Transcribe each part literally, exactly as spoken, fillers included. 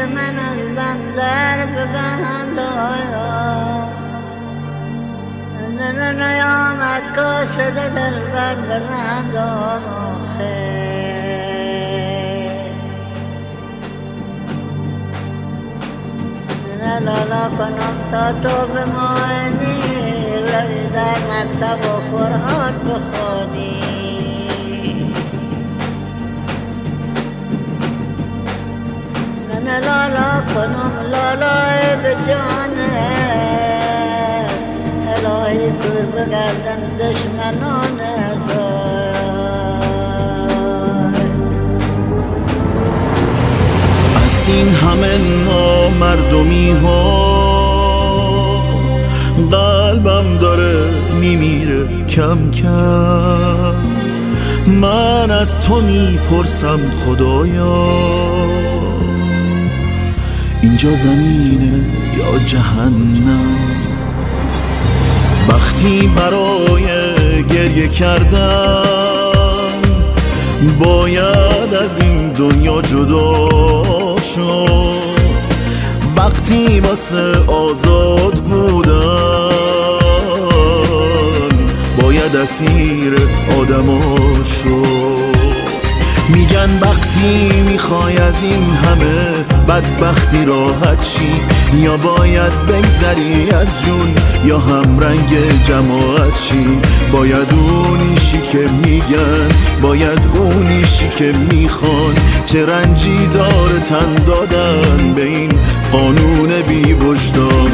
من از بندر به بند آیا نه نه نیامد کاسد دل بر برند آخه نه لالا کنم تا تو بمانی روی در مکتب و قرآن بخوانی نه لالا کنم لالای به جانه الهی دور بگردن دشمنان از این همه نامردمی ها قلبم داره میمیره کم کم من از تو میپرسم خدایا اینجا زمینه یا جهنم وقتی برای گریه کردم باید از این دنیا جدا شد وقتی واسه آزاد بودن باید اسیر آدما شد میگن وقتی میخوای از این همه بدبختی راحت شی یا باید بگذری از جون یا هم رنگ جماعت شی باید اونیشی که میگن باید اونیشی که میخوان چه رنجی داره تن دادن به این قانون بی وجدان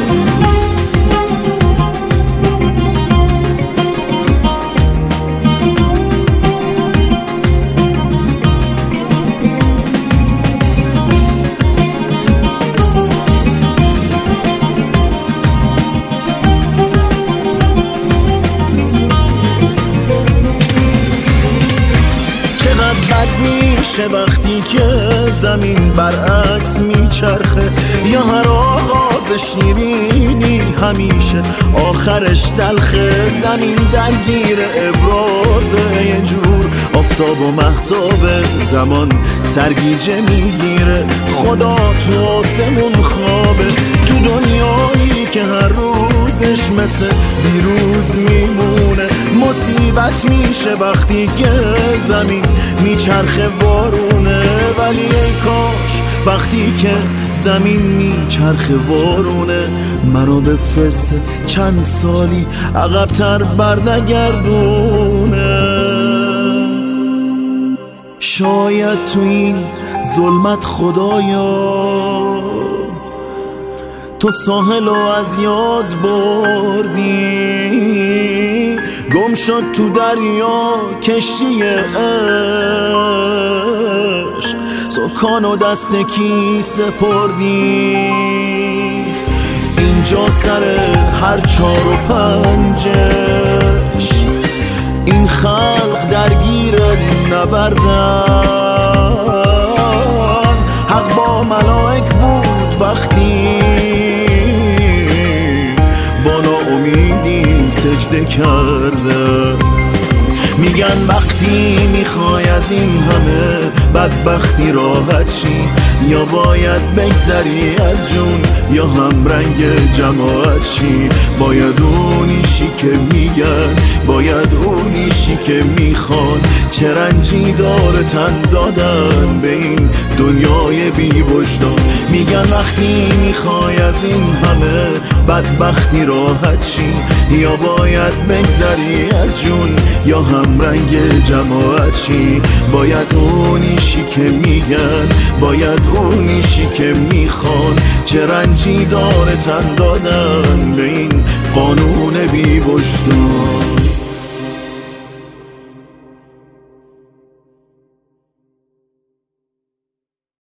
میشه وقتی که زمین برعکس میچرخه یا هر آغاز شیرینی همیشه آخرش تلخه زمین درگیر ابرازه یه جور آفتاب و مهتاب زمان سرگیجه میگیره خدا تو آسمون خوابه تو دنیایی که هر روزش مثل دیروز میمونه مصیبت میشه وقتی که زمین میچرخه بارونه ولی ای کاش وقتی که زمین میچرخه بارونه منو بفرسته چند سالی عقب‌تر برنگردونه شاید تو این ظلمت خدایا تو ساحل رو از یاد بردی گم شد تو دریا کشتی عشق سکان و دست کی سپردی اینجا سر هر چار و پنجش این خلق درگیر نبردن حق با ملائک بود وقتی با ناامیدی سجده کرده میگن وقتی میخوای از این همه بدبختی راحت شی یا باید بگذری از جون یا هم رنگ جماعت شی باید اونیشی که میگن باید اونیشی که میخوان چه رنجی داره تن دادن به این دنیای بی وجدان میگن وقتی میخوای از این همه بدبختی راحت شی یا باید بگذری از جون یا هم رنگ جماعت شی باید اونیشی که میگن باید اونیشی که میخوان چه رنجی داره تن دادن به این قانون بی وجدان